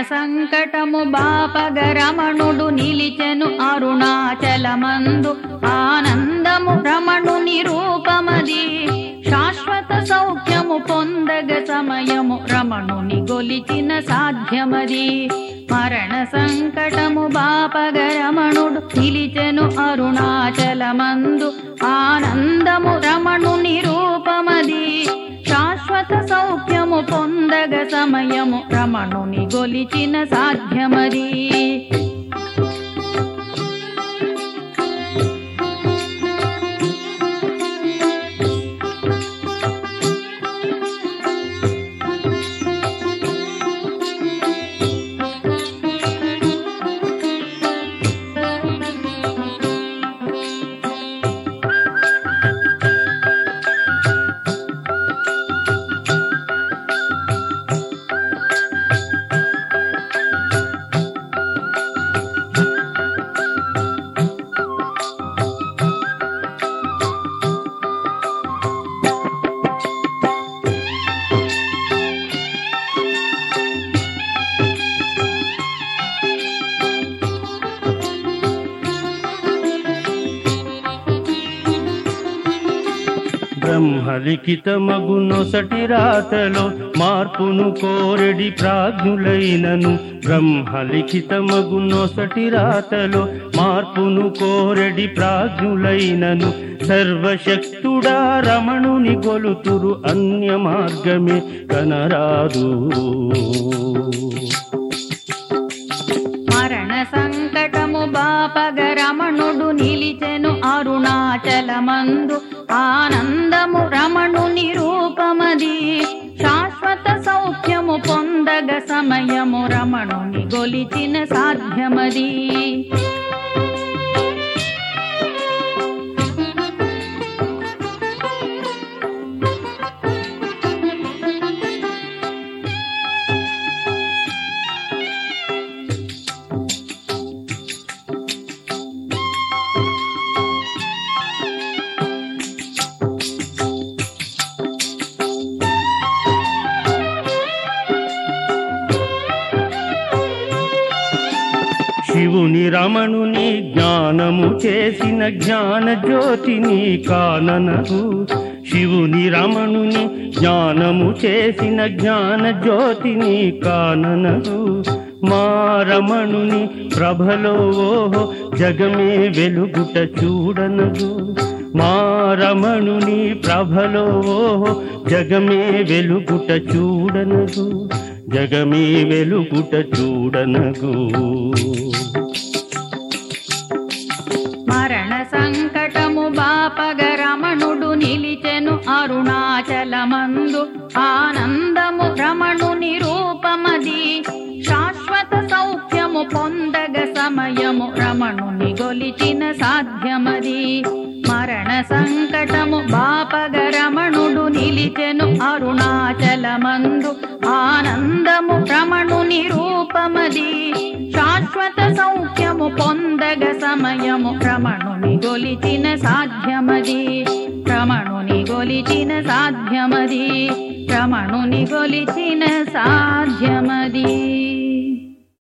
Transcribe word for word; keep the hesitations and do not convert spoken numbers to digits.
సంకటము బాపగ రమణుడు నిలిచెను అరుణాచలమందు ఆనందము రమణుని రూపమది శాశ్వత సౌఖ్యము పొందగ సమయము రమణుని గొలిచిన సాధ్యమది మరణ సంకటము బాపగ రమణుడు నిలిచెను అరుణాచలమందు ఆనందము రమణుని రూపమది శాశ్వత సౌఖ్యము పొందగ సమయము రమణుని గొలిచిన సాధ్యమది బ్రహ్మలిఖితమగు నొసటి రాతలో మార్పును కోరెడి ప్రాజ్ఞులైనను బ్రహ్మలిఖితమగు నొసటి రాతలో మార్పును కోరెడి ప్రాజ్ఞులైనను సర్వశక్తుడా రమణుని గొలుతురు అన్య మార్గమే కనరాదు మరణ సంకటము బాపగ రమణుడు నిలిచెను అరుణాచలమందు ఆనందము రమణుని రూపమది శాశ్వత సౌఖ్యము పొందగ సమయము రమణుని గొలిచిన సాధ్యమది శివుని రమణుని జ్ఞానము చేసిన జ్ఞాన జ్యోతిని కాననగు శివుని రమణుని జ్ఞానము చేసిన జ్ఞాన జ్యోతిని కాననగు మా రమణుని ప్రభలో ఓహో జగమే వెలుగుట చూడనగు మా రమణుని ప్రభలో ఓహో జగమే వెలుగుట చూడనగు జగమే వెలుగుట చూడనగు మరణ సంకటము బాపగ రమణుడు నిలిచెను అరుణాచలమందు ఆనందము రమణుని రూపమది శాశ్వత సౌఖ్యము పొందగ సమయము రమణుని గొలిచిన సాధ్యమది మరణ సంకటము బాపగ రమణుడు నిలిచెను అరుణాచలమందు ఆనందము రమణుని రూపమది శాశ్వత సౌఖ్యము పొందగ సమయము రమణుని గొలిచిన సాధ్యమది రమణుని గొలిచిన సాధ్యమది రమణుని గొలిచిన సాధ్యమది